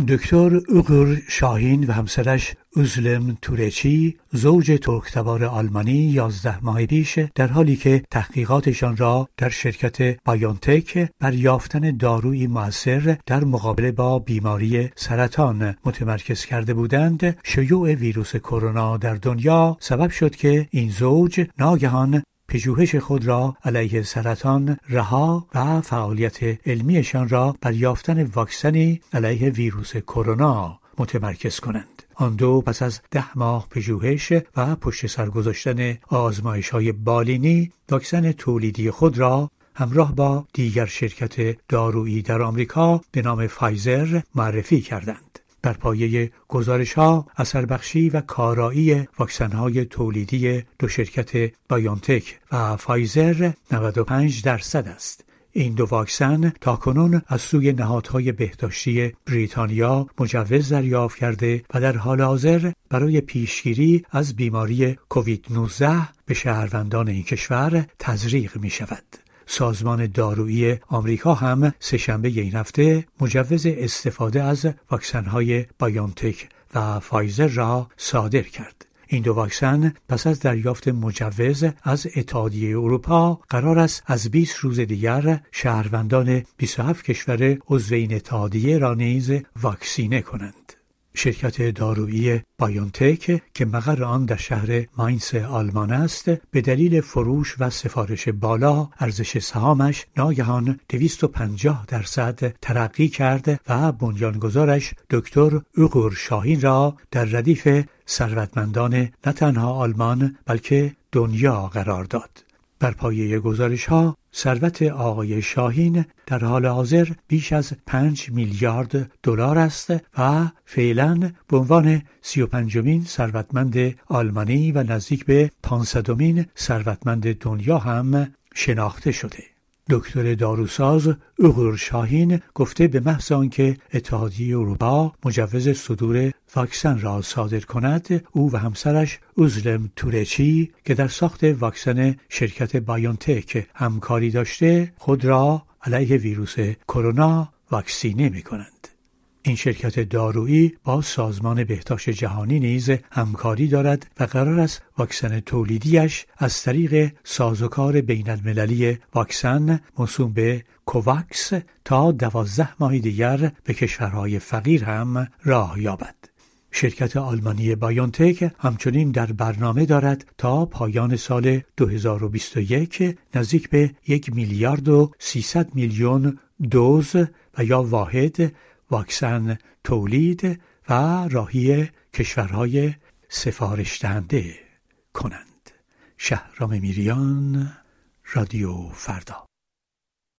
دکتر اوغور شاهین و همسرش اوزلم تورچی، زوج ترک‌تبار آلمانی 11 ماه پیش در حالی که تحقیقاتشان را در شرکت بایونتک بر یافتن دارویی مؤثر در مقابله با بیماری سرطان متمرکز کرده بودند، شیوع ویروس کرونا در دنیا سبب شد که این زوج ناگهان پژوهش خود را علیه سرطان رها و فعالیت علمیشان را بر یافتن واکسنی علیه ویروس کرونا متمرکز کنند. آن دو پس از 10 ماه پژوهش و پشت سر گذاشتن آزمایش‌های بالینی، واکسن تولیدی خود را همراه با دیگر شرکت دارویی در آمریکا به نام فایزر معرفی کردند. بر پایه گزارش‌ها، اثربخشی و کارایی واکسن‌های تولیدی دو شرکت بایونتک و فایزر 95% است. این دو واکسن تاکنون از سوی نهادهای بهداشتی بریتانیا مجوز دریافت کرده و در حال حاضر برای پیشگیری از بیماری کووید 19 به شهروندان این کشور تزریق می شود. سازمان دارویی آمریکا هم سه‌شنبه این هفته مجوز استفاده از واکسن‌های بایونتک و فایزر را صادر کرد. این دو واکسن پس از دریافت مجوز از اتحادیه اروپا قرار است از 20 روز دیگر شهروندان 27 کشور عضو این اتحادیه را نیز واکسینه کنند. شرکت دارویی بایونتک که مقر آن در شهر ماینس آلمان است، به دلیل فروش و سفارش بالا ارزش سهامش ناگهان 250% ترقی کرد و بنیانگذارش دکتر اوغور شاهین را در ردیف ثروتمندان نه تنها آلمان بلکه دنیا قرار داد. بر پایه گزارش‌ها، ثروت آقای شاهین در حال حاضر بیش از 5 میلیارد دلار است و فعلاً به عنوان 35مین ثروتمند آلمانی و نزدیک به 500مین ثروتمند دنیا هم شناخته شده. دکتر داروساز اوغور شاهین گفته به محض آنکه اتحادیه اروپا مجوز صدور واکسن را صادر کند، او و همسرش اوزلم تورچی که در ساخت واکسن شرکت بایونتک همکاری داشته، خود را علیه ویروس کرونا واکسینه می کنند. این شرکت دارویی با سازمان بهداشت جهانی نیز همکاری دارد و قرار است واکسن تولیدیش از طریق سازوکار بین المللی واکسن موسوم به کوواکس تا 12 ماه دیگر به کشورهای فقیر هم راه یابد. شرکت آلمانی بایونتک همچنین در برنامه دارد تا پایان سال 2021 نزدیک به 1 میلیارد و 300 میلیون دوز و یا واحد واکسن تولید و راهی کشورهای سفارش دهنده کنند. شهرام میریان، رادیو فردا.